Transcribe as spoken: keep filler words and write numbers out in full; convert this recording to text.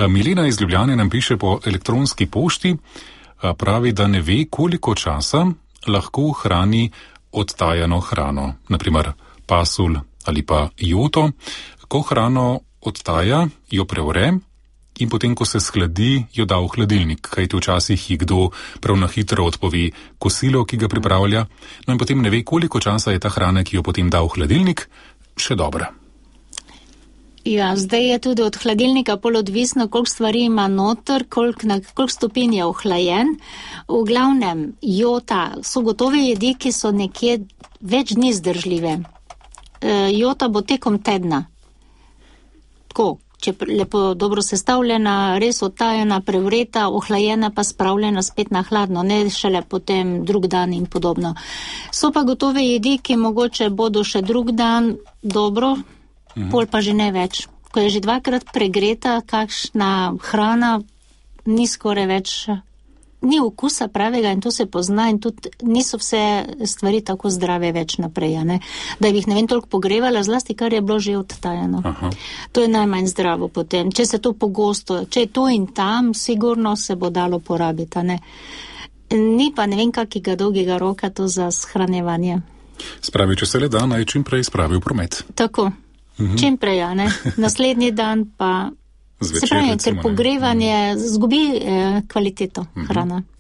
Milena iz Ljubljane nam piše po elektronski pošti, pravi, da ne ve, koliko časa lahko hrani odtajano hrano, naprimer pasulj ali pa joto. Ko hrano odtaja, jo prevre in potem, ko se shladi, jo da v hladilnik, kajti včasih ji kdo prav na hitro odpove kosilo, ki ga pripravlja, no in potem ne ve, koliko časa je ta hrana, ki jo potem da v hladilnik, še dobra. Ja, zdaj je tudi od hladilnika pol odvisno, koliko stvari ima noter, koliko, na koliko stopinj je ohlajen. V glavnem, jota so gotove jedi, ki so nekje več dni zdržljive. E, jota bo tekom tedna. Tako, če lepo dobro sestavljena, res odtajena, prevreta, ohlajena pa spravljena spet na hladno, ne šele potem drug dan in podobno. So pa gotove jedi, ki mogoče bodo še drug dan dobro, mhm. pol pa že ne več. Ko je že dvakrat pregreta, kakšna hrana, ni skoraj več, ni okusa pravega in to se pozna in tudi niso vse stvari tako zdrave več naprej, ne? Da bi jih ne vem toliko pogrevala, zlasti kar je bilo že odtajano. Aha. To je najmanj zdravo potem. Če se to pogosto, če je to in tam, sigurno se bo dalo porabiti, ne? Ni pa ne vem kakega dolgega roka to za shranjevanje. Spravi, če se le da, naj čim prej spravi v promet. Tako, mhm. čim prej, ne? Naslednji dan pa... Zvečer, se pravi, recimo, ker pogrevanje zgubi eh, kvaliteto mhm. hrana.